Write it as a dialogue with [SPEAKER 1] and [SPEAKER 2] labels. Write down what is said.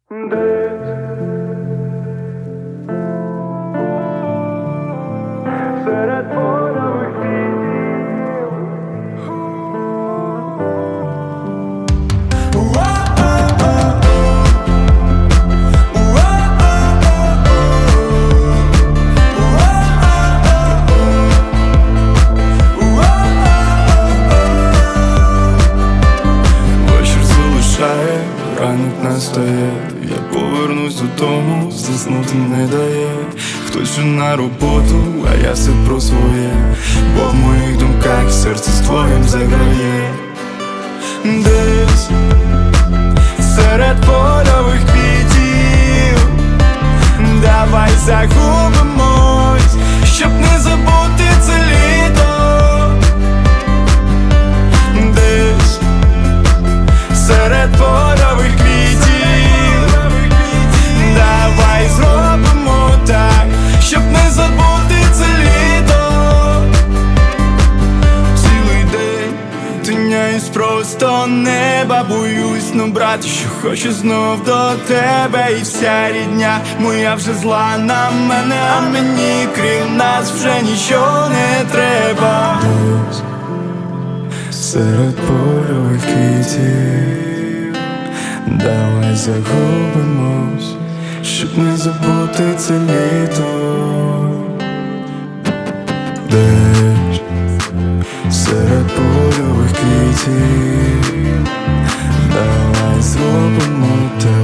[SPEAKER 1] Серед польових квітів.
[SPEAKER 2] Вечір залишає, ранок настає. Я повернусь додому, заснути не дає. Хтось же на роботу, а я все про своє. Бо в моїх думках серце з твоїм заграє. Десь серед польових квітів давай загубимось, щоб не забути це літо. Десь серед польових квітів давай зробимо так, щоб не забути це літо. Цілий день тиняюсь просто неба, боюсь набрати, що хочу знов до тебе. І вся рідня моя вже зла на мене, а мені крім нас вже нічого не треба. Десь серед польових квітів давай загубимось, щоб не забути це літо. Десь серед польових квітів давай зробимо так,